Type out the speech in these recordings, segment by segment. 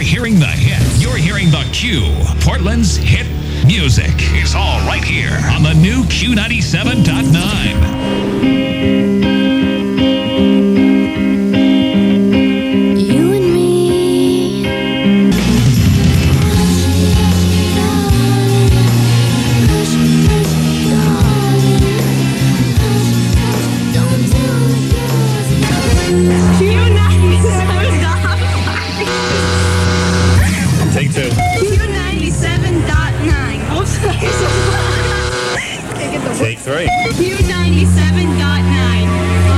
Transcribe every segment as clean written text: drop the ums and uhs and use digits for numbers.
hearing the hit. You're hearing the Q. Portland's hit music. It's all right here on the new Q97.9. Take two. Q97.9. Take three. Q97.9.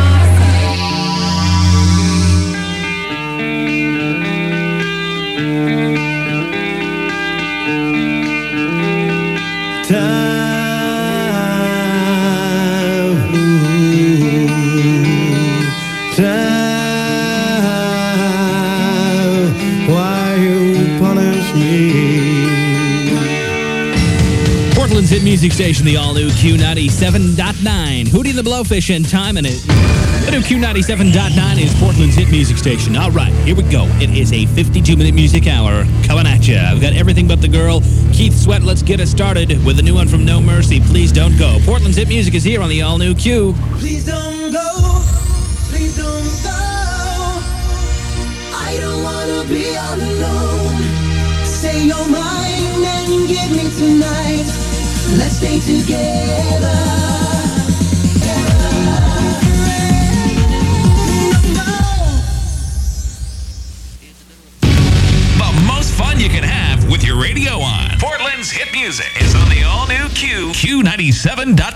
Portland's hit music station, the all-new Q97.9. Hootie and the Blowfish and Time in it. The new Q97.9 is Portland's hit music station. All right, here we go. It is a 52-minute music hour coming at you. I've got Everything But the Girl, Keith Sweat. Let's get it started with a new one from No Mercy, Please Don't Go. Portland's hit music is here on the all-new Q. Please don't go, please don't go. I don't wanna be all alone. Say your mind and give me tonight. Let's stay together. The most fun you can have with your radio on. Portland's hit music is on the all-new Q. Q97.9.